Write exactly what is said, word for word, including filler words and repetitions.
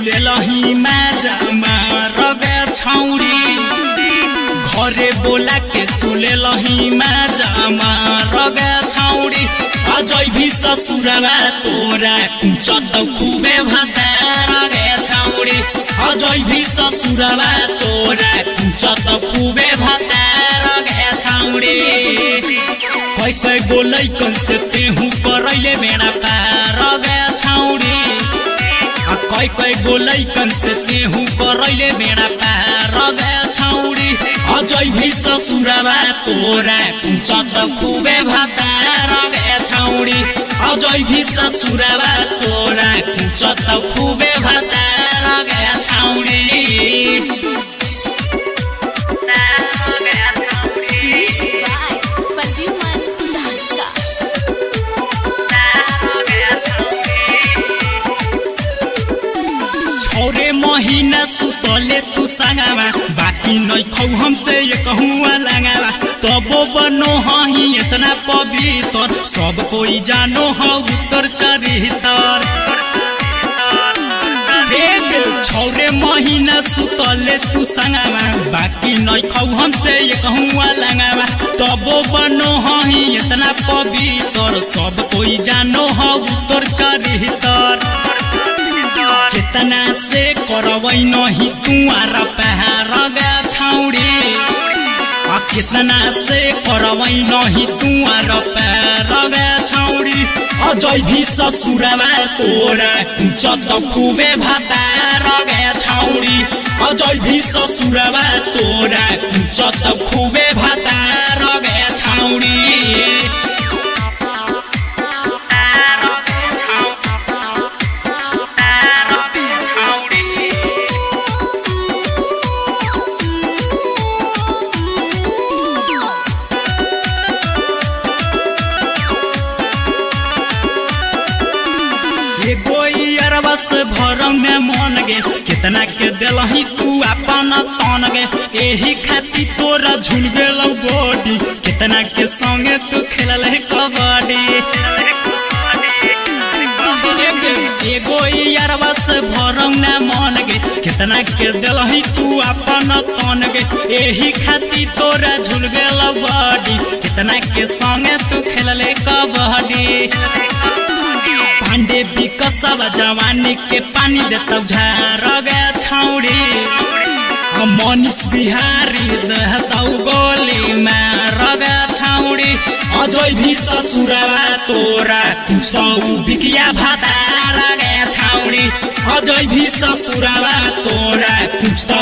तुले लही माजा मारगे छौड़ी घरे बोला के तुले लही माजा मारगे छौड़ी अजय भी ससुरवा तोरा कुछ तो खूबे भतारगे छौड़ी अजय भी ससुरवा तोरा कुछ तो खूबे भतारगे छौड़ी कोई कोई बोलै कन से तेहू करैले बेड़ा पार गया छौड़ी आ कोई कोई बोलै कन से तेहू करैले बेड़ा पार गया छौड़ी अजय भी ससुरवा तोरा कुछ तो खूबे भतार गया छौड़ी अजय भी ससुरवा तोरा कुछ तो खूबे भतार गया छौड़ी महीना सुतले तू संगवा बाकी नहीं खौ हमसे ये कहूँ लंगावा तबो बनो हही इतना पवित्र सब कोई जानो हो उत्तर चरितर छौरे महीना सुतले तू संगवा बाकी नहीं खौ हमसे ये कहूँ लंगावा तबो बनो हही इतना पवित्र सब कोई जानो हो उत्तर चरितर कितना से करवै नहीं तुआर पहाड़ गा छौड़ी आ कितना से करवै नहीं तुआर पहाड़ गा छौड़ी अजय भी ससुरवा तोरा कुछ तो खूबे भतार गा छौड़ी अजय भी ससुरवा तोरा कुछ तो खूबे भतार गा छौड़ी से भरम में मन गे कितना के दिलही तू अपन तन गे एही खाती तोरा झूल गेलौ बॉडी कितना के संगे तू खेलल है कबड्डी एगो यारवा से भरम में मन गे कितना के दिलही तू अपन तन गे एही खाती तोरा झूल गेलौ बॉडी कितना के संगे तू खेलल है कबड्डी पांडे विकसव जवानी के पानी देतौ झार गया छौड़ी मनीष बिहारी दहतौ गोली मार गया छौड़ी अजय भी ससुरवा तोरा कुछ तो बिकिया भतार गया छौड़ी अजय भी ससुरवा तोरा कुछ